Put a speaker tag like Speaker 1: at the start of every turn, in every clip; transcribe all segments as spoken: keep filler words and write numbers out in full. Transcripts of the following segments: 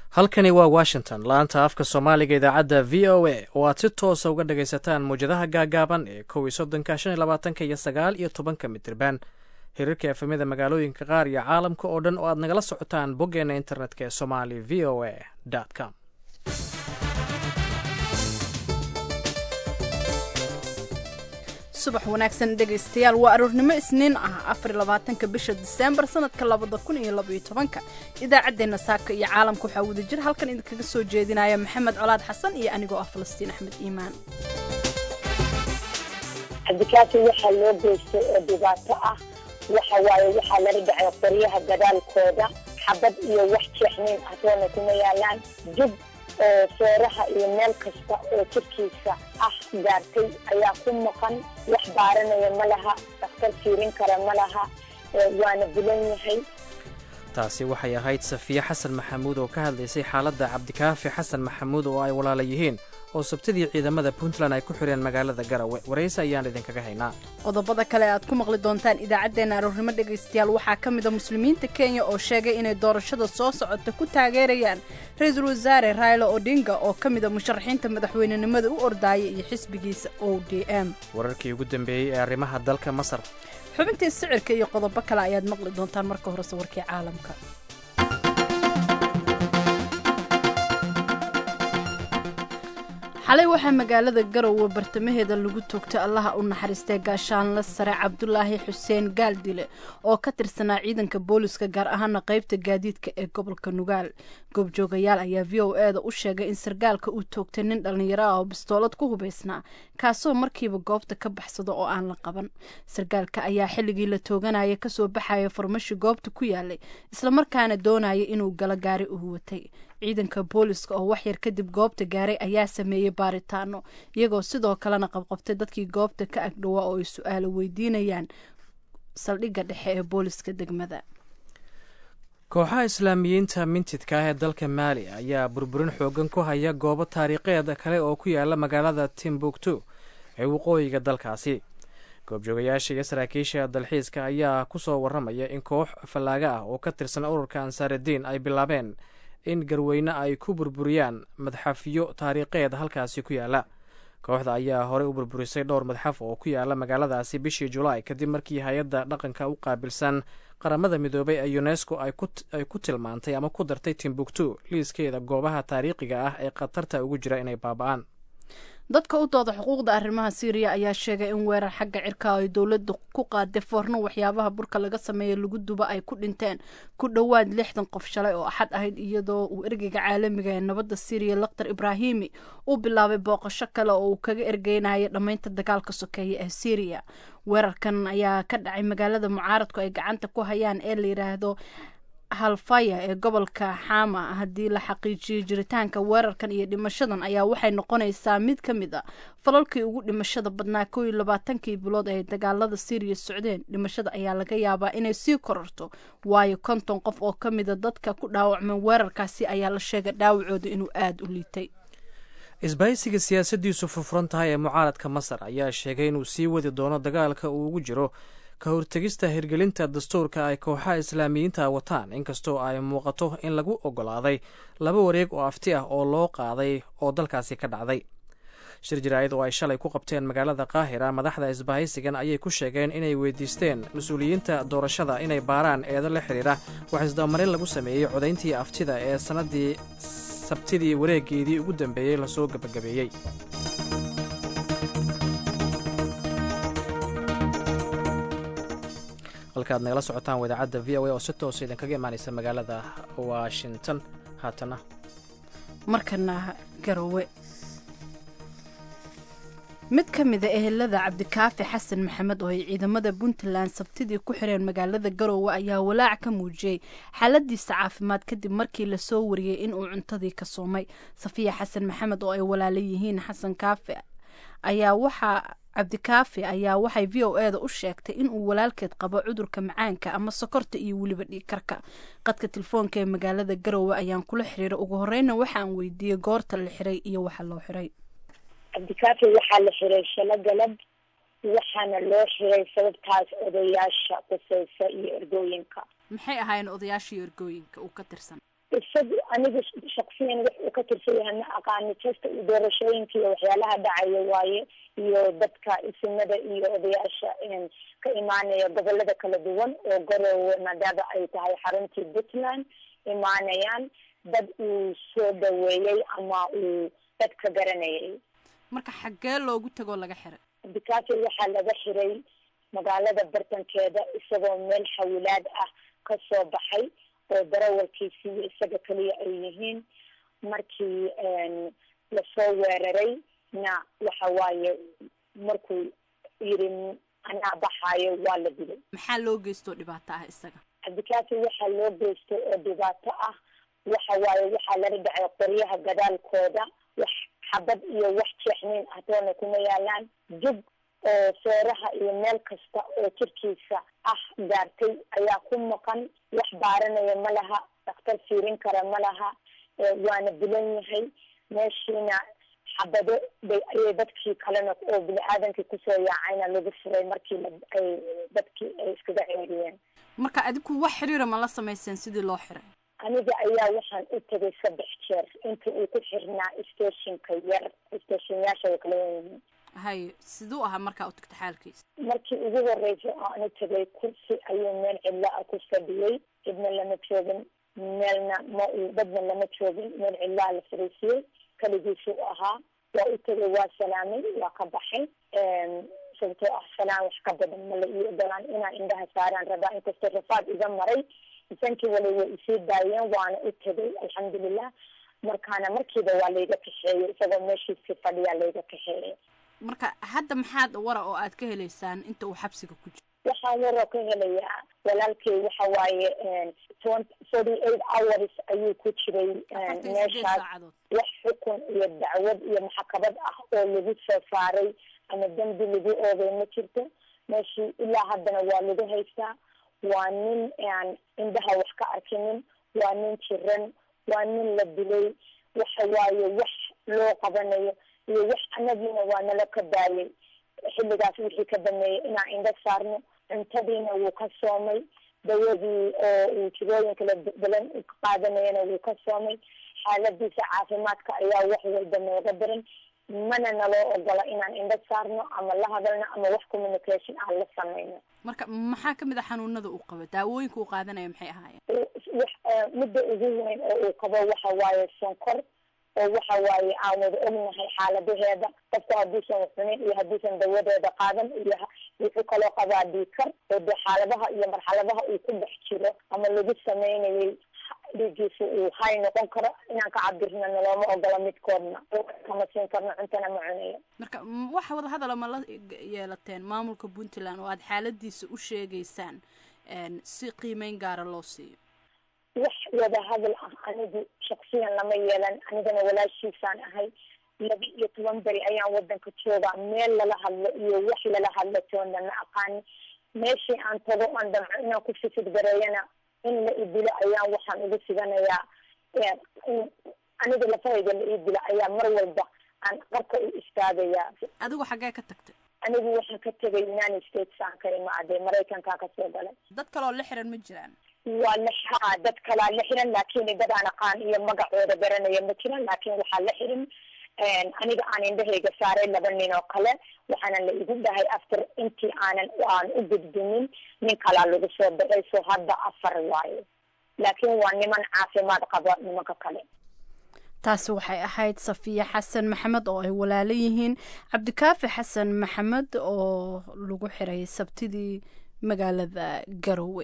Speaker 1: halkani waa Washington, laanta afka Soomaaliga idaacadda V O A oo aad si toos ah uga dhagaysataan muujadaha gaagaaban ee kow iyo soddonka, shan iyo labaatanka iyo sagaal iyo tobanka mitirban, hirarka efemada magaalooyinka qaar iyo caalamka oo dhan oo aad nagala socotaan boggeena internetka ee somali v o a dot com.
Speaker 2: subax wanaagsan dhegaystayaal, waa aroornimo isniin ah afar iyo labaatanka bisha Diseembar sanadka labada kun iyo laba iyo tobanka. idaacadeena saaka iyo caalamka waxaa wada jir halkan idinkaga soo jeedinaya Maxamed Colaad Xasan iyo anigoo ah Falastiin Axmed Iimaan.
Speaker 3: cabdikaasi waxaa loo geystay oo dhibaato ah waxa waaye waxaa laga dhacay qoryaha gadaalkooda xabad iyo wax jeexnin ah toona kuma yaalaan jib oo feeraha iyo meel kasta oo jirkiisa ah gaartay ayaa ku maqan, wax baaranaya ma laha, dhakhtar fiirin kara ma laha, waana bulan yahay.
Speaker 1: taasi waxay ahayd Safiya Xasan Maxamuud oo ka hadlaysay xaaladda Cabdikaafi Xasan Maxamuud oo ay walaala yihiin oo sabtidii ciidamada Puntland ay ku xireen magaalada Garowe. waraysi ayaan idinkaga haynaa.
Speaker 2: qodobada kale aad ku maqli doontaan idaacadeena aroornimo dhegaystayaal waxaa ka mid ah muslimiinta Kenya oo sheegay inay doorashada soo socota ku taageerayaan ra'iisul wasaare Raila Odinga oo ka mid ah musharaxiinta madaxweynenimada u ordaya iyo xisbigiisa O D M.
Speaker 1: wararkii ugu dambeeyay ee arrimaha dalka Masar,
Speaker 2: xubintii sicirka iyo qodobo kale ayaad maqli doontaan. marka hore warkii caalamka. xalay waxaa magaalada Garowe bartamaheeda lagu toogtay allaha u naxariistay gaashaanle sare Cabdulaahi Xuseen Gaaldile oo ka tirsanaa ciidanka booliska gaar ahaan qaybta gaadiidka ee gobolka Nugaal. goobjoogayaal ayaa V O A da u sheegay in sargaalka uu toogtay nin dhalinyaro ah oo bistoolad ku hubaysnaa kaasoo markiiba goobta ka baxsado oo aan la qaban. sargaalka ayaa xilligii la tooganaya kasoo baxaya farmashi goobta ku yaalay isla markaana doonaya inuu galo gaari u watay. ciidanka booliska oo wax yar kadib goobta gaaray ayaa sameeyay baaritaano iyagoo sidoo kalena qabqabtay dadkii goobta ka agdhawaa oo ay su-aalo weydiinayaan saldhigga dhexe ee booliska degmada.
Speaker 1: kooxaha islaamiyiinta mintidka ah ee dalka Maali ayaa burburin xoogan ku haya goobo taariikheed kale oo ku yaala magaalada Timbuktu ee waqooyiga dalkaasi. goobjoogayaasha iyo saraakiisha dalxiiska ayaa ku soo warramaya in koox fallaaga ah oo ka tirsan ururka Ansaarudiin ay bilaabeen in garweyne ay ku burburiyaan madxafyo taariikheed halkaasi ku yaala. kooxda ayaa horey u burburisay dhowr madxaf oo ku yaala magaaladaasi bishii Julaay kadib markii hay-adda dhaqanka u qaabilsan qaramada midoobay ee UNESCO ay ku tilmaantay ama ku dartay Timbuktu liiskeeda goobaha taariikhiga ah ee khatarta ugu jira inay baaba'aan.
Speaker 2: dadka u dooda xuquuqda arrimaha Syria ayaa sheegay in weerar xagga cirka ay dawladdu ku qaaday foorno waxyaabaha burka laga sameeyo lagu duba ay ku dhinteen ku dhowaad lixdan qof shalay oo axad ahayd iyadoo uu ergeyga caalamiga ee nabadda Syria Lakhdar Ibrahimi uu bilaabay booqasho kale oo uu kaga ergeynayo dhamaynta dagaalka sokeeye ee Syria. weerarkan ayaa ka dhacay magaalada mucaaradku ay gacanta ku hayaan ee la yiraahdo halfaya ee gobolka Xama. haddii la xaqiijiyo jiritaanka weerarkan iyo dhimashadan ayaa waxay noqonaysaa mid ka mid ah falalkii ugu dhimashada badnaa kow iyo labaatankii bilood ee dagaalada Syria socdeen. dhimashada ayaa laga yaabaa inay sii kororto waayo konton qof oo ka mid a dadka ku dhaawacmay weerarkaasi ayaa la sheegay dhaawacooda inuu aad u liitay.
Speaker 1: isbahaysiga siyaasadiisu furfuran tahay ee mucaaradka Masar ayaa sheegay inuu sii wadi doono dagaalka uu ugu jiro ka hortegista hirgelinta dastuurka ay kooxaha islaamiyiinta wataan, inkastoo ay muuqato in lagu ogolaaday laba wareeg oo afti ah oo loo qaaday oo dalkaasi ka dhacday. shir jaraa'id oo ay shalay ku qabteen magaalada Qaahira, madaxda isbahaysigan ayay ku sheegeen inay weydiisteen mas-uuliyiinta doorashada inay baaraan eedo la xiriira wax isdabamarin lagu sameeyey codayntii aftida ee sanadii sabtidii wareegeedii ugu dambeeyey lasoo gabagabeeyey. halkaad nagala socotaan wadaacadda V O A oo si toos idinkaga imaanaysa magaalada Washington. haatana
Speaker 2: markana Garowe. mid ka mid ah ehelada Cabdikaafi Xasan Maxamed oo ay ciidamada Puntland sabtidii ku xireen magaalada Garowe ayaa walaac ka muujiyay xaaladiisa caafimaad kadib markii la soo wariyay in uu cuntadii ka soomay. Safiya Xasan Maxamed oo ay walaalo yihiin Xasan Kaafi ayaa waxa Cabdikaafi ayaa waxay V O A da u sheegtay in uu walaalkeed qabo cudurka macaanka ama sokorta iyo waliba dhiig karka. qadka telefoonka ee magaalada Garowe ayaan kula xiriiray. ugu horeyna waxaan weydiiyay goorta la xiray iyo waxa loo xiray.
Speaker 3: cabdikaafi waxaa la xiray shala galab waxaana loo xiray sababtaas odayaasha qusaysa iyo ergooyinka.
Speaker 2: maxay ahaayeen odayaasha iyo ergooyinka uu ka tirsan?
Speaker 3: isagu aniga shaksiyan wax uu ka tirsan yahay ma aqaani kasta iyo doorashooyinka iyo waxyaalaha dhacaya waaye iyo dadka isimada iyo odayaasha ka imaanaya gobolada kala duwan oo Garowe maadaama ay tahay xaruntii Puntland imaanayaan dad uu soo dhaweeyay ama uu dadka garanayay.
Speaker 2: marka xagee loogu tago laga xiray?
Speaker 3: Bikaasi waxaa laga xiray magaalada bartankeeda isagoo meel xawilaad ah ka soo baxay oo darawalkiisii isaga kaliya ay yihiin. markii la soo weeraray na waxa waaye markuu yiri anaa baxaayo waa la dilay.
Speaker 2: maxaa loo geysto dhibaato ah isaga?
Speaker 3: Bikaasi waxaa loo geysto oo dhibaato ah waxa waaye waxaa laga dhacay qoryaha gadaalkooda wax xabad iyo wax jeexnin ah toona kuma yaalaan jug oo seeraha iyo meel kasta oo jirkiisa ah gaartay ayaa ku maqan wax baaranaya ma laha dhakhtar fiirin kara ma laha waana dilan yahay meeshiina xabado bay ayay dadkii kalena oo bini-aadankii kusoo yaacayna lagu furay markii ay dadkii ay iskaga ceeriyeen.
Speaker 2: marka adigu wax xiriira ma la samayseen sidii loo xiray?
Speaker 3: aniga ayaa waxaan u tagay saddex jeer inta uu ku xirnaa stationka yar stationyaasha way kala yihiin.
Speaker 2: hay siduu ahaa markaa u tagta xaalkiisa?
Speaker 3: markii ugu horreysay aan u tagay kursi ayuu meel cidlo ah ku fadhiyey cidna lama joogin meelna ma dadna lama joogin meel cidlaa la fariisiyey kaligiisu ahaa. waa u tagay waa salaamay waa ka baxay sababtoo ah salaan wax ka badan ma la ii ogolaan inaan indhaha saaraan rabaa inkastoo rafaad iga maray isankii wali way isii daayeen waana u tagay alxamdulilah. markaana markiiba waa layga kaxeeyey isagoo meeshiisii fadhiyaa layga kaxeeyey.
Speaker 2: marka hadda maxaad wara oo aad ka helaysaan inta uu xabsiga ku jiro?
Speaker 3: waxaan waroo ka helayaa walaalkay waxa waaye forty eight hours ayuu ku jiray meeshaas wax xukun iyo dacwad iyo maxkamad ah oo lagu soo saaray ama dambi lagu oogay ma jirto. meeshii ilaa haddana waa lagu haystaa. waa nin aan indhaha wax ka arkinin, waa nin jiran, waa nin la dilay. waxa waaye wax loo qabanayo iyo wax anagiina waa nala ka daayay xilligaas wixii ka dameeyey inaan indho saarno. cuntadiina wuu ka soomay, dawadii oo uu jigooyin kala badan qaadanayana wuu ka soomay. xaaladiisa caafimaadka ayaa wax walba nooga daran. mana naloo ogola inaan indho saarno ama la hadalno ama wax communication aan la samayno.
Speaker 2: marka maxaa kamid a xanuunada uu qabo? daawooyinka uu qaadanaya maxay ahaayeen?
Speaker 3: midda ugu weyn oo uu qabo waxa waaye sonkor oo waxa waaye aan wada ognahay xaaladaheeda qofka hadduusan cunin iyo hadduusan dawadeeda qaadan iyo wuxuu kaloo qabaa dhiikar oo dee xaaladaha iyo marxaladaha uu ku dhex jiro ama lagu sameynayay dhiigiisa uu hay noqon karo inaan ka cabirna nalooma ogola midkoodna kama siin karno cuntana ma cunayo.
Speaker 2: marka waxa wada hadala ma la yeelateen maamulka Puntland oo aad xaaladiisa u sheegaysaan si qiimeyn gaara loo siiyo?
Speaker 3: wax wada hadal ah anigu shaksiyan lama yeelan. anigana walaashiisaan ahay. laba iyo toban beri ayaan wadanka joogaa. meel lala hadlo iyo wax lala hadlo toona ma aqaani. meeshii aan tago aan damco inaan ku fisid gareeyana in la idilo ayaan waxaan ugu siganayaa aniga lafahayga la idilo ayaa mar walba aan qarka u istaagayaa.
Speaker 2: adigu xaggee ka tagtay?
Speaker 3: anigu waxaan ka tegay United States aan ka imaaday, Maraykankaa ka soo galay.
Speaker 2: dad kaloo la xiran ma jiraan?
Speaker 3: waa la haa dad kalaa la xiran laakiin dad aan aqaan iyo magacooda garanaya ma jiran. laakiin waxaa la xiran aniga aan indhahayga saaray laba nin oo kale waxaana la igu dhahay after intii aanan aan u gudbinin nin kalaa lagu soo baxay. soo hadda afar waaye laakiin waa niman caafimaad qaba nimanka kale.
Speaker 2: taasi waxay ahayd Safiya Xasan Maxamed oo ay walaalo yihiin Cabdikaafi Xasan Maxamed oo lagu xiray sabtidii magaalada Garowe.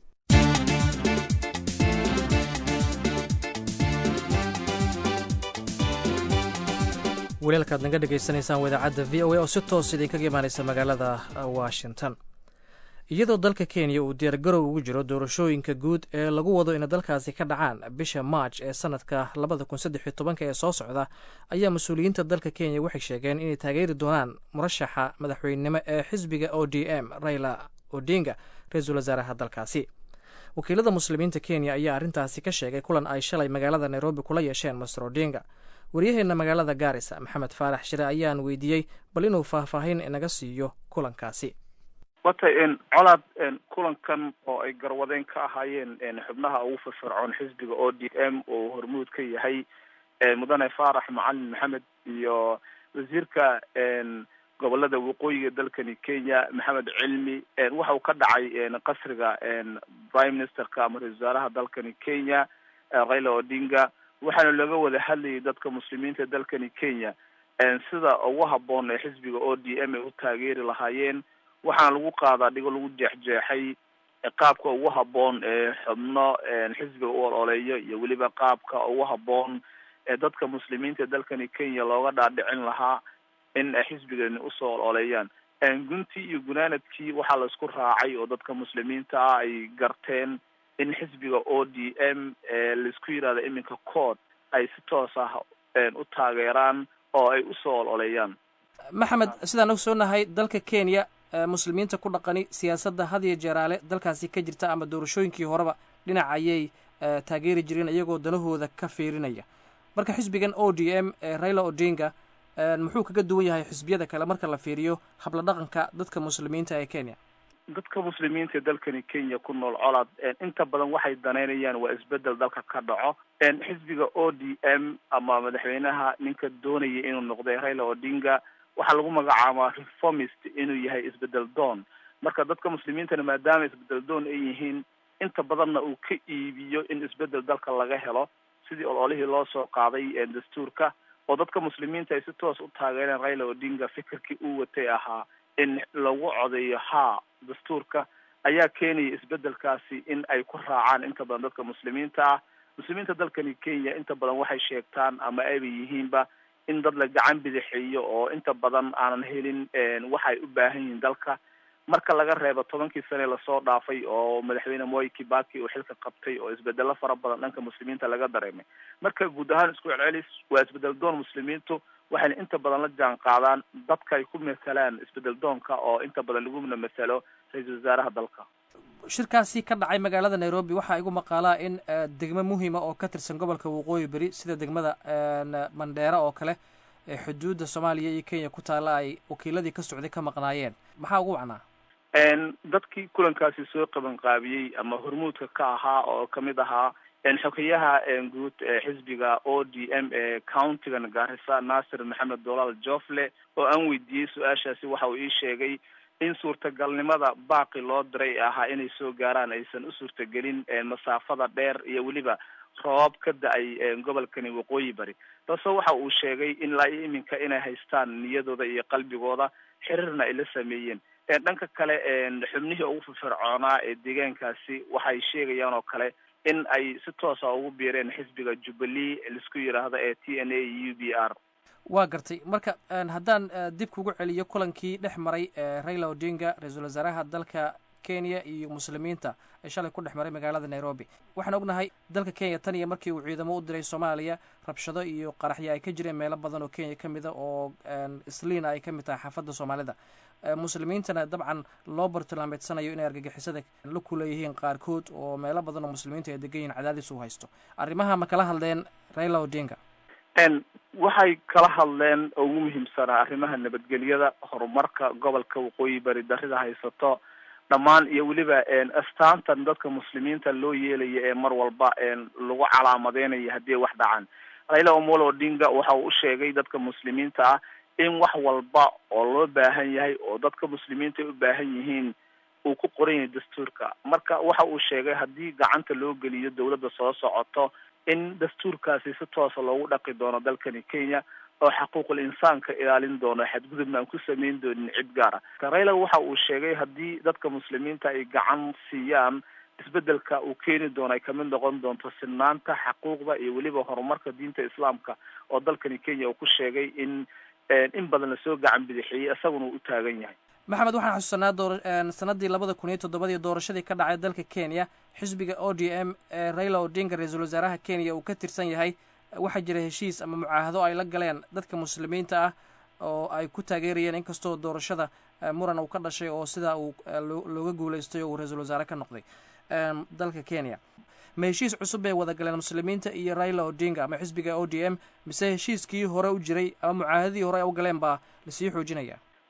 Speaker 1: walaalkaad naga dhageysanaysaan wadaacadda v o a oo si toos idinkaga imaanaysa magaalada Washington. iyadoo dalka Kenya uu diyaargarow ugu jiro doorashooyinka guud ee lagu wado in dalkaasi ka dhacaan bisha March ee sanadka labada kun saddex iyo toban ee soo socda, ayaa mas'uuliyiinta dalka Kenya waxay sheegeen inay taageeri doonaan murashaxa madaxweynenimo ee xisbiga O D M Raila Odinga, ra'iisul wasaaraha dalkaasi. wakiilada muslimiinta Kenya ayaa arrintaasi ka sheegay kulan ay shalay magaalada Nairobi kula yeesheen Mister Odinga. waryaheena magaalada Garissa Maxamed Faarax Shire ayaan weydiiyey bal inuu faahfaahin inaga siiyo kulankaasi.
Speaker 4: watay in colaad kulankan oo ay garwadeen ka ahaayeen xubnaha ugu firfircoon xisbiga O D M oo hormuud ka yahay mudane Faarax Macalin Maxamed iyo wasiirka gobolada waqooyiga dalkani Kenya Maxamed Cilmi waxa uu ka dhacay qasriga Prime Ministerka ama wasaaraha dalkani Kenya Raila Odinga waxaana laga wada hadlayay dadka muslimiinta dalkani Kenya sida ugu haboon ee xisbiga O D M u taageeri lahaayeen waxaana lagu qaadaa dhigo lagu jeexjeexay qaabka ugu haboon ee xubno xisbiga u ololeeyo iyo waliba qaabka ugu haboon ee dadka muslimiinta dalkani Kenya looga dhaadhicin lahaa in xisbigan u soo ololeeyaan gunti iyo gunaanadkii waxa la isku raacay oo dadka muslimiinta ah ay garteen in xisbiga O D M la isku yiraahdo iminka code ay si toos ah u taageeraan oo ay u soo ololeeyaan.
Speaker 1: Maxamed sidaan og soonahay dalka Kenya muslimiinta ku dhaqani siyaasadda had iyo jeeraale dalkaasi ka jirta ama doorashooyinkii horeba dhinac ayay taageeri jireen iyagoo danahooda ka fiirinaya marka xisbigan O D M Raila Odinga muxuu kaga duwan yahay xisbiyada kale marka la fiiriyo habla dhaqanka dadka muslimiinta ee Kenya?
Speaker 4: dadka muslimiinta dalkani Kenya ku nool colaad inta badan waxay daneynayaan waa isbedel dalka ka dhaco xisbiga O D M ama madaxweynaha ninka doonaya inuu noqdo Raila Odinga waxa lagu magacaabaa reformist inuu yahay isbedel doon marka dadka muslimiinta maadaama isbedel doon ay yihiin inta badanna uu ka iibiyo in isbedel dalka laga helo sidii ololihii loo soo qaaday dastuurka oo dadka muslimiinta ay si toos u taageereen Raila Odinga fikirkii uu watay ahaa in lagu codeeyo ha dastuurka ayaa keenaya isbedelkaasi in ay ku raacaan inta badan dadka muslimiinta ah muslimiinta dalkani Kenya inta badan waxay sheegtaan ama ay yihiinba in dad la gacan bidixeeyo oo inta badan aanan helin waxay u baahan yihiin dalka marka laga reebo tobankii sane la soo dhaafay oo madaxweyne Moi Kibaki uu xilka qabtay oo isbedelo fara badan dhanka muslimiinta laga dareemay marka guud ahaan isku celcelis waa isbedel doon muslimiintu waxay inta badan la jaan qaadaan dadka ay ku meesalaan isbedel doonka oo inta badan lagu mesalo ra'iisul wasaaraha dalka.
Speaker 1: shirkaasi ka dhacay magaalada Nairobi waxa igu maqaalaa in degmo muhiim ah oo ka tirsan gobolka Waqooyi Bari sida degmada Mandera oo kale ee xuduudda Soomaaliya iyo Kenya ku taala ay wakiiladii ka socday ka maqnaayeen maxaa ugu wacnaa
Speaker 4: dadkii kulankaasi soo qaban qaabiyay ama hormuudka ka ahaa oo kamid ahaa xogeyaha guud xisbiga O D M ee countiga Garissa Nasir Maxamed Dolaal Jofle oo aan weydiiyay su'aashaasi waxa uu ii sheegay in suurtagalnimada baaqi loo diray ahaa inay soo gaaraan aysan u suurtagelin masaafada dheer iyo waliba roob ka da'ay gobolkani Waqooyi Bari taasoo waxa uu sheegay in la iminka inay haystaan niyadooda iyo qalbigooda xiriirna ay la sameeyeen dhanka kale xubnihii ugu firfircoonaa ee deegaankaasi waxay sheegayaan oo kale in ay si toos ah ugu biireen xisbiga Jubilee isku yiraahdo ee T N A U B R.
Speaker 1: waa gartay marka haddaan dib kugu celiyo kulankii dhex maray Raila Odinga ra'iisul wasaaraha dalka Kenya iyo muslimiinta ee shalay ku dhex maray magaalada Nairobi waxaan ognahay dalka Kenya tan iyo markii uu ciidamo u diray Soomaaliya rabshado iyo qaraxyo ay ka jireen meelo badan oo Kenya kamid ah oo isliina ay kamid tahay xaafadda Soomaalida muslimiintana dabcan loo bartilmaameedsanayo inay argagixisada la kuleeyihiin qaarkood oo meelo badan oo muslimiinta ay degan yihiin cadaadis u haysto arrimaha ma kala hadleen Raila Odinga
Speaker 4: waxay kala hadleen ugu muhiimsanaa arrimaha nabadgelyada horumarka gobolka Waqooyi Bari darida haysato dhammaan iyo waliba astaantan dadka muslimiinta loo yeelayo ee mar walba lagu calaamadeynayo haddii wax dhacaan Raila Omolo Odinga waxa uu sheegay dadka muslimiinta ah in wax walba oo loo baahan yahay oo dadka muslimiinta u baahan yihiin uu ku qoran yahay dastuurka marka waxa uu sheegay haddii gacanta loo geliyo dawladda soo socoto in dastuurkaasi si toos loogu dhaqi doono dalkani Kenya oo xuquuqul insaanka ilaalin doono xadgudubna aan ku sameyn doonin cid gaar ah Raila waxa uu sheegay haddii dadka muslimiinta ay gacan siiyaan isbedelka uu keeni doono ay kamid noqon doonto sinaanta xuquuqda iyo waliba horumarka diinta islaamka oo dalkani Kenya uu ku sheegay in in badan la soo gacan bidixiyay asaguna uu taagan yahay.
Speaker 1: maxamed waxaan xusuusanaa door sanadii labada kun iyo toddobadii doorashadii ka dhacay dalka Kenya xisbiga O D M ee Raila Odinga ra'iisul wasaaraha Kenya uu ka tirsan yahay waxa jira heshiis ama mucaahado ay la galeen dadka muslimiinta ah oo ay ku taageerayeen inkastoo doorashada muran uu ka dhashay oo sida uu looga guuleystay oo ra'iisul wasaare ka noqday dalka Kenya ma heshiis cusub ay wada galeen muslimiinta iyo Raila Odinga ama xisbiga O D M mise heshiiskii hore u jiray ama mucaahadii hore u galeen baa la sii xoojinaya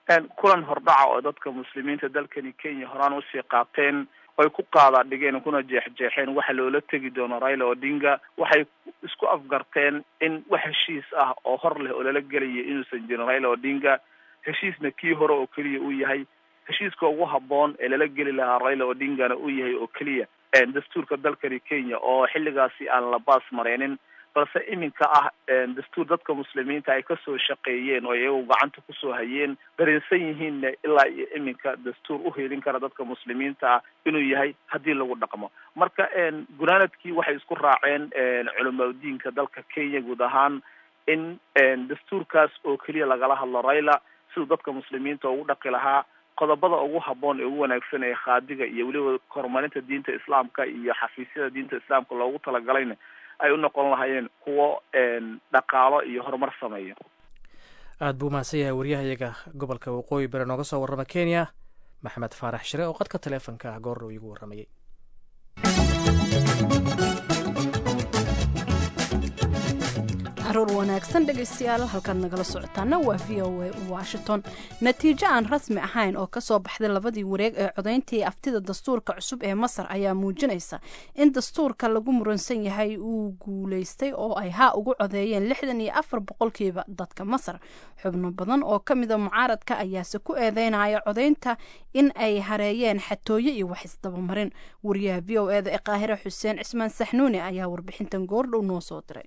Speaker 4: kulan hordhaca oo dadka muslimiinta dalkani Kenya horaan usii qaateen ay ku qaada dhigeen kuna jeexjeexeen waxa loola tagi doono Raila Odinga waxay isku afgarteen in wax heshiis ah oo hor leh oo lala geliyay inuusan jirin Raila Odinga heshiisna kii hore oo kaliya uu yahay heshiiska ugu haboon ee lala geli lahaa Raila Odinga uu yahay oo kaliya dastuurka dalkani Kenya oo xilligaasi aan la baas mareenin balse iminka ah dastuur dadka muslimiinta ay ka soo shaqeeyeen oo iyagu gacanta ku soo hayeen dareensan yihiin ilaa iminka dastuur u heelin kara dadka muslimiinta inuu yahay hadii lagu dhaqmo marka gunaanadkii waxay isku raaceen culimada diinka dalka Kenya guud ahaan in dastuurkaas oo kaliya lagala hadlo Raila si dadka muslimiinta ugu dhaqi lahaa qodobada ugu haboon ee ugu wanaagsan ee qaadiga iyo waliba kormarinta diinta islaamka iyo xafiisyada diinta islaamka loogu talagalayna ay u noqon lahaayeen kuwo dhaqaalo iyo horumar sameeyo
Speaker 1: aad buu mahadsan yahay wariyahayaga gobolka waqooyi bari nooga soo warrama Kenya Maxamed Faarax Shire oo qadka taleefanka goor dhow igu warramayay
Speaker 2: aroor wanaagsan dhegaystayaal halkan nagala socotaana waa V O A Washington natiijo aan rasmi ahayn oo ka soo baxday labadii wareeg ee codayntii aftida dastuurka cusub ee Masar ayaa muujinaysa in dastuurka lagu muransan yahay uu guuleystay oo ay ha ugu codeeyeen lixdan iyo afar boqolkiiba dadka Masar xubno badan oo kamida mucaaradka ayaa se ku eedeynaya codaynta in ay hareeyeen xatooyo iyo wax isdaba marin wariyaha V O A da Qaahira Xuseen Cismaan Saxnuuni ayaa warbixintan goor dhow noo soo diray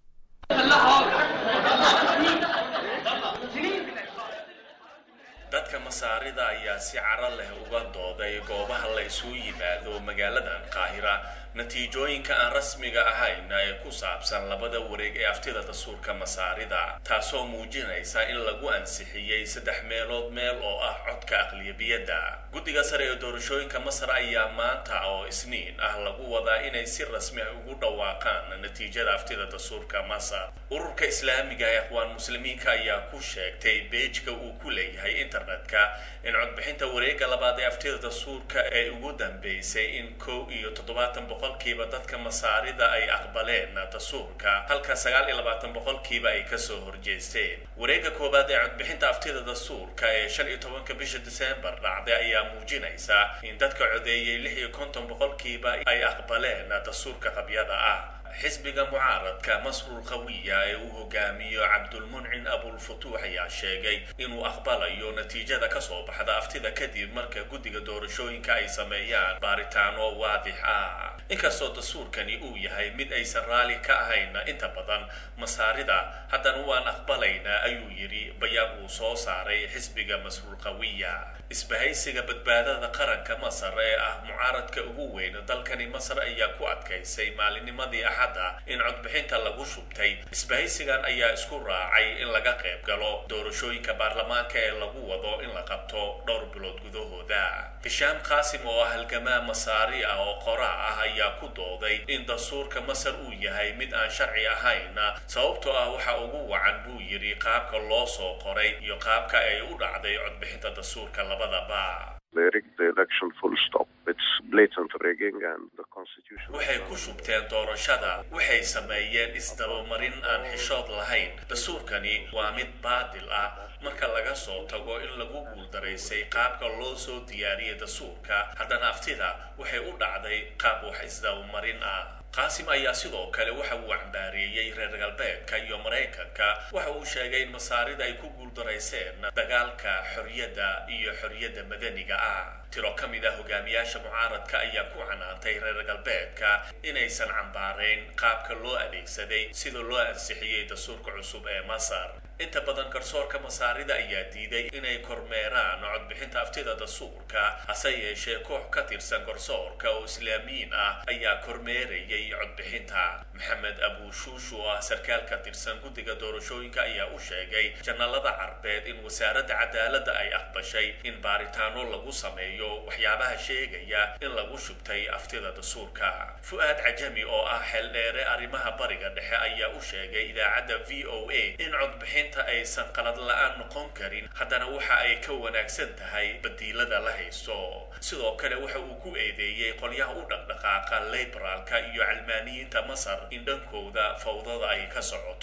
Speaker 5: dadka Masaarida ayaa si cara leh uga dooday goobaha la isugu yimaado magaalada Qaahira natiijooyinka aan rasmiga ahayn ee ku saabsan labada wareeg ee aftida dastuurka Masaarida taasoo muujinaysa in lagu ansixiyay saddex meelood meel oo ah codka aqlabiyadda guddiga sare ee doorashooyinka Masar ayaa maanta oo Isniin ah lagu wadaa inay si rasmi ah ugu dhawaaqaan natiijada aftida dastuurka Masar ururka Islaamiga ee Aqwaan Muslimiinka ayaa ku sheegtay page-ka uu ku leeyahay internetka in codbixinta wareegga labaad ee aftida dastuurka ee ugu dambeysay in kow iyo toddobaatan boqolkiiba dadka Masaarida ay aqbaleen dastuurka halka sagaal iyo labaatan boqolkiiba ay ka soo horjeesteen wareegga koobaad ee codbixinta aftida dastuurka ee shan iyo tobanka bisha December dhacday ayaa muujinaysa in dadka codeeyay lix iyo konton boqolkiiba ay aqbaleen dastuurka qabyada ah xisbiga mucaaradka Masrul Qawiya ee uu hogaamiyo Cabdulmuncin Abul Futuux ayaa sheegay inuu aqbalayo natiijada ka soo baxda aftida kadib marka guddiga doorashooyinka ay sameeyaan baaritaano waadix ah inkastoo dastuurkani uu yahay mid aysan raali ka ahayn inta badan Masaarida haddana waan aqbalaynaa ayuu yiri bayaan uu soo saaray xisbiga Masrul Qawiya isbahaysiga badbaadada qaranka Masar ee ah mucaaradka ugu weyn dalkani Masar ayaa ku adkaysay maalinimadii in codbixinta lagu shubtay isbahaysigan ayaa isku raacay in laga qayb galo doorashooyinka baarlamaanka ee lagu wado in la qabto dhowr bilood gudahooda Hisham Qasim oo halgamaa Masaari ah oo qoraa ah ayaa ku dooday in dastuurka Masar uu yahay mid aan sharci ahayn sababtoo ah waxa ugu wacan buu yiri qaabka loo soo qoray iyo qaabka ay u dhacday codbixinta dastuurka labadaba
Speaker 6: They rigged the election full stop. It's blatant rigging and the constitution...
Speaker 5: waxay ku shubteen doorashada waxay sameeyeen isdabamarin aan xishood lahayn dastuurkani waa mid baadil ah marka laga soo tago in lagu guuldaraysay qaabka loo soo diyaariyay dastuurka haddana aftida waxay u dhacday qaab wax isdabamarin ah Qasim ayaa sidoo kale waxa uu cambaareeyay reer galbeedka iyo Mareykanka waxa uu sheegay in Masaarida ay ku guuldarayseen dagaalka xorriyadda iyo xorriyadda madaniga ah tiro kamid ah hogaamiyaasha mucaaradka ayaa ku canaantay reer galbeedka inaysan cambaareen qaabka loo adeegsaday sida loo ansixiyay dastuurka cusub ee Masar inta badan garsoorka Masaarida ayaa diiday inay kormeeraan codbixinta aftida dastuurka hase yeeshee koox ka tirsan garsoorka oo Islaamiyiin ah ayaa kormeerayay codbixinta Maxamed Abu Shushu oo sarkaal ka tirsan guddiga doorashooyinka ayaa u sheegay janaalada Carbeed in wasaaradda cadaaladda ay aqbashay in baaritaano lagu sameeyo waxyaabaha sheegaya in lagu shubtay aftida dastuurka Fuad Ajami oo ah xeeldheere arrimaha bariga dhexe ayaa u sheegay idaacadda V O A in codbixinta aysan qalad la'aan noqon karin haddana waxa ay ka wanaagsan tahay badiilada la haysto sidoo kale waxa uu ku eedeeyay qolyaha u dhaqdhaqaaqa liberaalka iyo calmaaniyiinta Masar in dhankooda fawdada ay ka socoto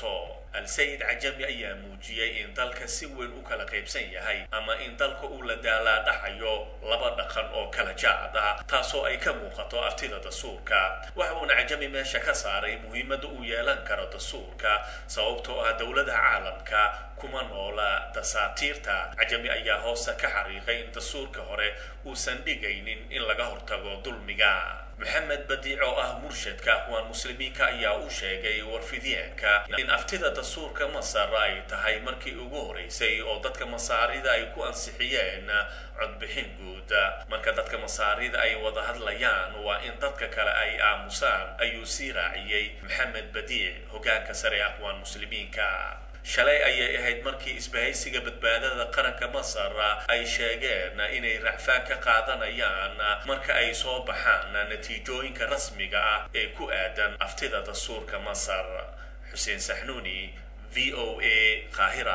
Speaker 5: al-sayid cajami ayaa muujiyey in dalka si weyn u kala qaybsan yahay ama in dalka uu la daalaa dhaxayo laba dhaqan oo kala jaad ah taasoo ay ka muuqato aftida dastuurka. waxa uuna cajami meesha ka saaray muhiimadda uu yeelan karo dastuurka sababtoo ah dowladaha caalamka kuma noola dasaatiirta. cajami ayaa hoosta ka xariiqay in dastuurka hore uusan dhigaynin in laga hortago dulmiga. maxamed badiic oo ah murshadka aqwaan muslimiinka ayaa u sheegay warfidyaanka in aftida dastuurka masar ay tahay markii ugu horeysay oo dadka masaarida ay ku ansixiyeen codbixin guud. marka dadka masaarida ay wada hadlayaan waa in dadka kale ay aamusaan, ayuu sii raaciyey maxamed badiic, hogaanka sare aqwaan muslimiinka. shalay ayay ahayd markii isbahaysiga badbaadada qaranka masar ay sheegeen inay racfaan ka qaadanayaan marka ay soo baxaan natiijooyinka rasmiga ah ee ku aadan aftida dastuurka masar. xuseen saxnuuni, v o a, qaahira.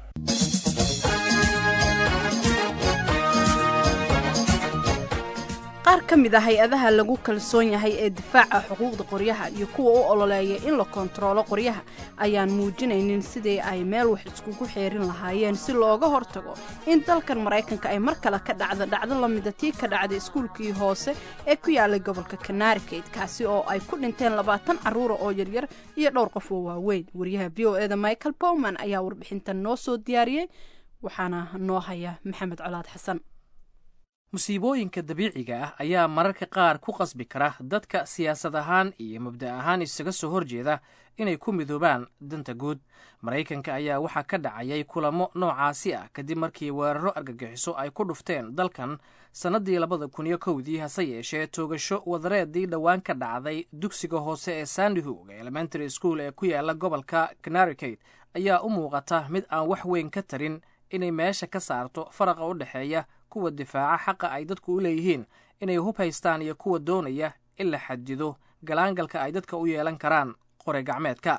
Speaker 2: qaar ka mid ah hay-adaha lagu kalsoon yahay ee difaaca xuquuqda qoryaha iyo kuwa u ololeeya in la kontaroolo qoryaha ayaan muujinaynin sidii ay meel wax iskugu xeerin lahaayeen si looga hortago in dalkan maraykanka ay mar kale ka dhacdo dhacdo lamida tii ka dhacday iskuulkii hoose ee ku yaalay gobolka Connecticut kaasi oo ay ku dhinteen labaatan carruur oo yaryar iyo dhowr qof oo waaweyn. wariyaha v o a-da Michael Bowman ayaa warbixintan noo soo diyaariyey, waxaana noo haya Maxamed Colaad Xasan.
Speaker 1: musiibooyinka dabiiciga ah ayaa mararka qaar ku qasbi kara dadka siyaasad ahaan iyo mabda ahaan isaga soo horjeeda inay ku midoobaan danta guud. maraykanka ayaa waxaa ka dhacayay kulamo noocaasi ah kadib markii weeraro argagixiso ay ku dhufteen dalkan sannadii labada kun iyo kowdii. hase yeeshee toogasho wadareedii dhowaan ka dhacday dugsiga hoose ee Sandy Hook Elementary School ee ku yaala gobolka Connecticut ayaa u muuqata mid aan wax weyn ka tarin inay meesha ka saarto faraqa u dhexeeya kuwa difaaca xaqa ay dadku u leeyihiin inay hub haystaan iyo kuwa doonaya in la xadido galaangalka ay dadka u yeelan karaan qore gacmeedka.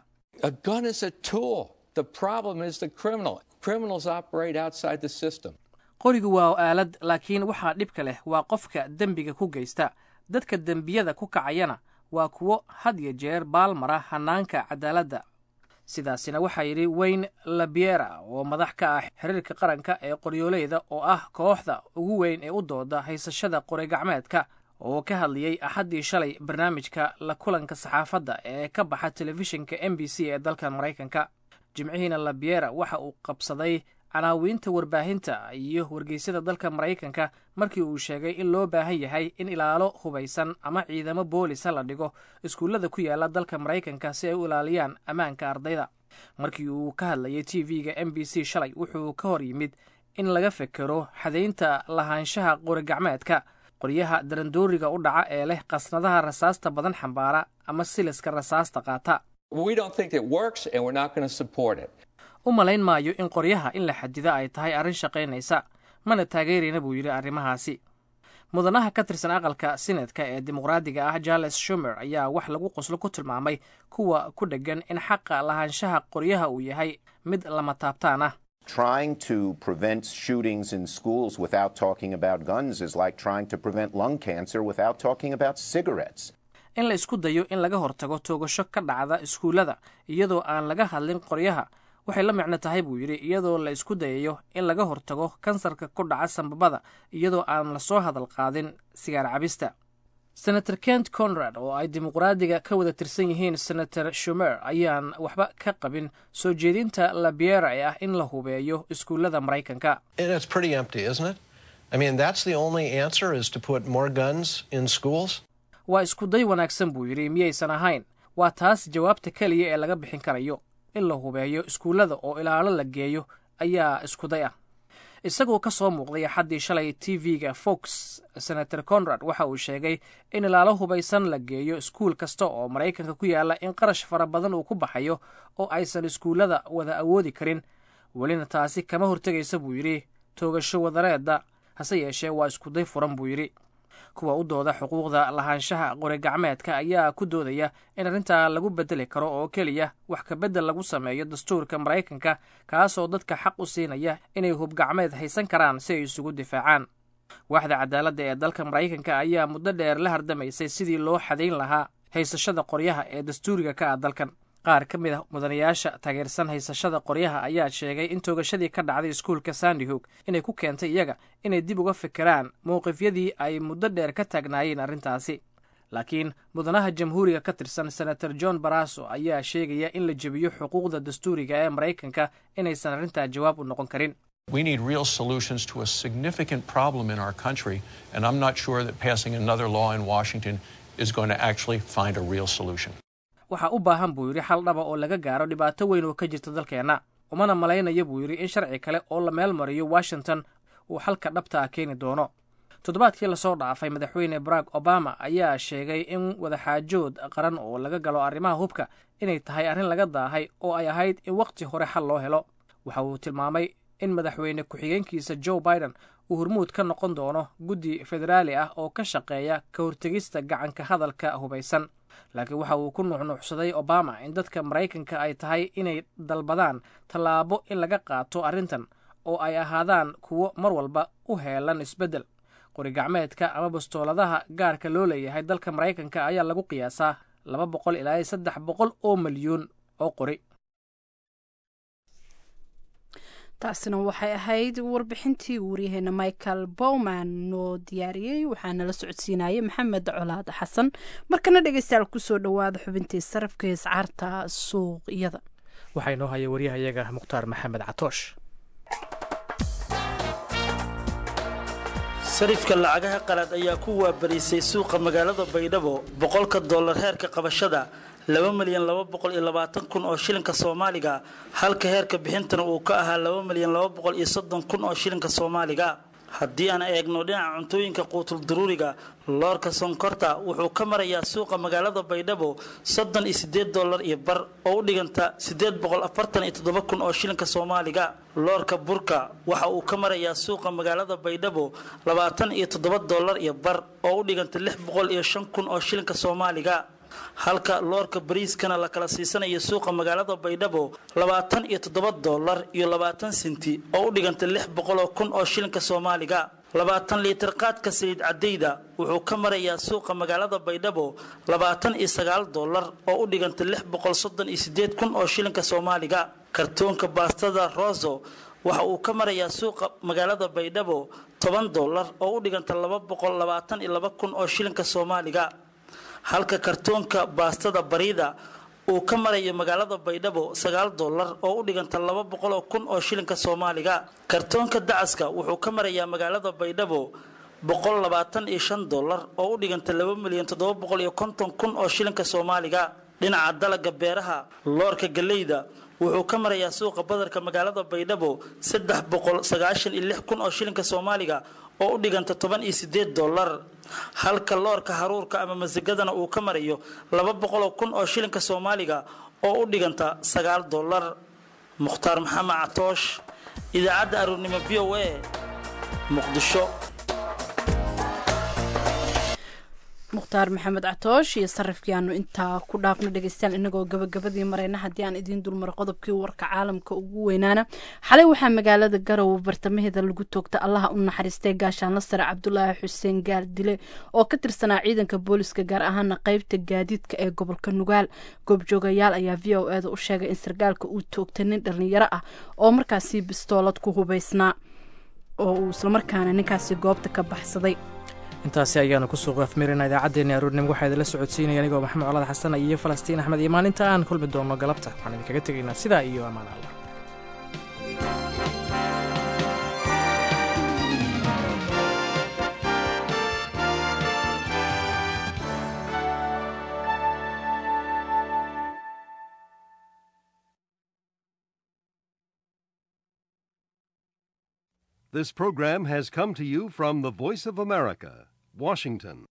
Speaker 1: qorigu waa aalad, laakiin waxaa dhibka leh waa qofka dembiga ku geysta. dadka dembiyada ku kacayana waa kuwo had iyo jeer baalmara hanaanka cadaaladda. sidaasina waxaa yidhi Wayne LaPierre oo madax ka ah xiriirka qaranka ee qoryooleyda oo ah kooxda ugu weyn ee u dooda haysashada qore gacmeedka oo ka hadlayay axaddii shalay barnaamijka la kulanka saxaafadda ee ka baxa telefishinka M B C ee dalka maraykanka. jimcihiina LaPierre waxa uu qabsaday canaawiinta warbaahinta iyo wargeysyada dalka maraykanka markii uu sheegay in loo baahan yahay in ilaalo hubaysan ama ciidamo boolisa la dhigo iskuullada ku yaala dalka maraykanka si ay u ilaaliyaan ammaanka ardayda. markii uu ka hadlayay T V-ga M B C shalay wuxuu ka hor yimid in laga fekero xadaynta lahaanshaha qori gacmeedka, qoryaha darandooriga u dhaca ee leh qasnadaha rasaasta badan xambaara ama siliska rasaasta qaata. u malayn maayo in qoryaha in la xadida ay tahay arrin shaqaynaysa, mana taageerayna buu yidhi arrimahaasi. mudanaha ka tirsan aqalka sinadka ee dimuqraadiga ah Charles Schumer ayaa wax lagu qoslo ku tilmaamay kuwa ku dheggan in xaqa lahaanshaha qoryaha uu yahay mid lama taabtaan ah.
Speaker 7: Trying to prevent shootings in schools without talking about guns is like trying to prevent lung cancer without talking about cigarettes.
Speaker 1: in la isku dayo in laga hortago toogasho ka dhacda iskuullada iyadoo aan laga hadlin qoryaha waxay la micno tahay buu yidhi iyadoo la isku dayayo in laga hortago kansarka ku dhaca sanbabada iyadoo aan la soo hadal qaadin sigaar cabista. senator Kent Conrad oo ay dimuqraadiga ka wada tirsan yihiin senator Schumer ayaan waxba ka qabin soo jeedinta LaPierre ee ah in la hubeeyo iskuullada maraykanka.
Speaker 8: It's pretty empty, isn't it? I mean, that's the only answer is to put more guns in schools.
Speaker 1: waa isku day wanaagsan buu yidhi miyaysan ahayn. waa taas jawaabta keliya ee laga bixin karayo. in la hubeeyo iskuullada oo ilaalo la geeyo ayaa isku day ah. isagoo ka soo muuqday axaddii shalay T V-ga Fox, senator Conrad waxa uu sheegay in ilaalo hubaysan la geeyo iskuul kasta oo maraykanka ku yaala in qarash fara badan uu ku baxayo oo aysan iskuullada wada awoodi karin. welina taasi kama hortegaysa buu yidhi toogasho wadareedda, hase yeeshee waa isku day furan buu yidhi. kuwa u dooda xuquuqda lahaanshaha qori gacmeedka ayaa ku doodaya in arrintaa lagu bedeli karo oo keliya wax ka beddel lagu sameeyo dastuurka maraykanka kaasoo dadka xaq u siinaya inay hub gacmeed haysan karaan si ay isugu difaacaan. waaxda cadaaladda ee dalka maraykanka ayaa muddo dheer la hardamaysay sidii loo xadayn lahaa haysashada qoryaha ee dastuuriga ka ah dalkan. qaar ka mid ah mudanayaasha taageersan haysashada qoryaha ayaa sheegay in toogashadii ka dhacday iskuulka Sandy Hook inay ku keentay iyaga inay dib uga fikiraan mowqifyadii ay muddo dheer ka taagnaayeen arrintaasi. laakiin mudanaha jamhuuriga ka tirsan senator John Barrasso ayaa sheegaya in la jebiyo xuquuqda dastuuriga ee Maraykanka inaysan arrintaa jawaab u noqon karin.
Speaker 9: We need real solutions to a significant problem in our country, and I'm not sure that passing another law in Washington is going to actually find a real solution.
Speaker 1: waxa u baahan buu yiri xal dhaba oo laga gaaro dhibaato weyn oo ka jirta dalkeena. umana malaynaya buu yiri in sharci kale oo la meel mariyo Washington uu xalka dhabta ah keeni doono. toddobaadkii la soo dhaafay madaxweyne Barack Obama ayaa sheegay in wadaxaajood qaran oo laga galo arrimaha hubka inay tahay arrin laga daahay oo ay ahayd in waqti hore xal loo helo. waxa uu tilmaamay in madaxweyne ku-xigeenkiisa Joe Biden uu hormuud ka noqon doono guddi federaali ah oo ka shaqeeya ka hortagista gacanka hadalka hubaysan. laakiin waxa uu ku nuuxnuuxsaday Obama in dadka Maraykanka ay tahay inay dalbadaan tallaabo in laga qaato arrintan oo ay ahaadaan kuwo mar walba u heelan isbeddel. qori gacmeedka ama bastooladaha gaarka loo leeyahay dalka Maraykanka ayaa lagu qiyaasaa laba boqol ilaa saddex boqol oo milyuun oo qori.
Speaker 2: taasina waxay ahayd warbixintii wariyaheena Michael Bowman noo diyaariyey waxaana la socodsiinayay Maxamed Colaad Xasan. markana dhegeystayaal ku soo dhawaada xubintii sarafka iscaarta suuqyada
Speaker 1: waxay noo hayay wariyahayaga Mukhtaar Maxamed Catoosh.
Speaker 10: sarifka lacagaha qalaad ayaa ku waabarisay suuqa magaalada Baydhabo boqolka dollar heerka qabashada laba milyan laba boqol iyo labaatan kun oo shilinka Soomaaliga halka heerka bixintana uu ka ahaa laba milyan laba boqol iyo soddon kun oo shilinka Soomaaliga. haddii aan eegno dhinaca cuntooyinka quutul daruuriga loorka sonkorta wuxuu ka marayaa suuqa magaalada Baydhabo soddon iyo siddeed dollar iyo bar oo u dhiganta siddeed boqol afartan iyo toddoba kun oo shilinka Soomaaliga. loorka burka waxa uu ka marayaa suuqa magaalada Baydhabo labaatan iyo toddoba dollar iyo bar oo u dhiganta lix boqol iyo shan kun oo shilinka Soomaaliga. halka loorka bariiskana la kala siisanayo suuqa magaalada Baydhabo labaatan iyo toddoba dollar iyo labaatan senti oo u dhiganta lix boqol kun oo shilinka Soomaaliga. labaatan litir qaadka saliid cadayda wuxuu ka marayaa suuqa magaalada Baydhabo labaatan iyo sagaal dollar oo u dhiganta lix boqol soddon iyo siddeed kun oo shilinka Soomaaliga. kartoonka baastada Rozo waxa uu ka marayaa suuqa magaalada Baydhabo toban dollar oo u dhiganta laba boqol labaatan iyo laba kun oo shilinka Soomaaliga. halka kartoonka baastada Barida uu ka marayo magaalada Baydhabo sagaal dollar oo u dhiganta laba boqol kun oo shilinka Soomaaliga. kartoonka dacaska wuxuu ka marayaa magaalada Baydhabo boqol labaatan iyo shan dollar oo u dhiganta laba milyan toddoba boqol iyo konton kun oo shilinka Soomaaliga. dhinaca dalaga beeraha loorka galeyda wuxuu ka marayaa suuqa badarka magaalada Baydhabo saddex boqol sagaashan iyo lix kun oo shilinka Soomaaliga oo u dhiganta toban iyo siddeed dollar. halka loorka haruurka ama masagadana uu ka marayo laba boqol kun oo shilinka Soomaaliga oo u dhiganta sagaal dollar. Mukhtaar Maxamed Catoosh, idaacadda Aroornimo V O A, Muqdisho.
Speaker 2: mukhtaar maxamed catoosh iyo sarifkii aanu intaa ku dhaafno dhegeystayaal inagoo gabagabadii marayna haddii aan idiin dulmaro qodobkii warka caalamka ugu weynaana xalay waxaa magaalada Garowe bartamaheeda lagu toogtay allaha u naxariistay gaashaanle sare Cabdulaahi Xuseen Gaardile oo ka tirsanaa ciidanka booliska gaar ahaan qaybta gaadiidka ee gobolka Nugaal. goobjoogayaal ayaa V O A da u sheegay in sargaalka uu toogtay nin dhalinyaro ah oo markaasi bistoolad ku hubaysnaa oo uu isla markaana ninkaasi goobta ka baxsaday.
Speaker 1: intaasi ayaanu ku soo qafmeerina idaacadeena aroornimo waxaa idin la socodsiinaya anigoo Maxamed Colaad Xasan iyo Falastiin Axmed iyo maalinta aan kulmi doono galabta waxaan idinkaga tegaynaa sidaa iyo amaan Allah.
Speaker 11: This program has come to you from the Voice of America, Washington.